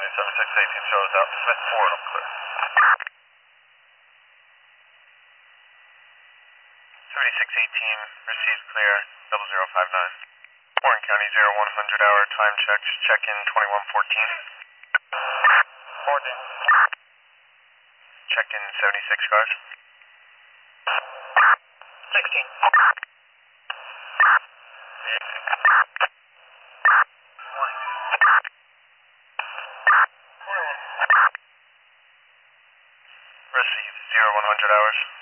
7618 shows out. Smith Ford, I'm clear. 7618, received clear, 0059. Warren County 0100 hour, time check, check-in 2114. 14. Check-in 76 cars. 16. Received 0100 hours.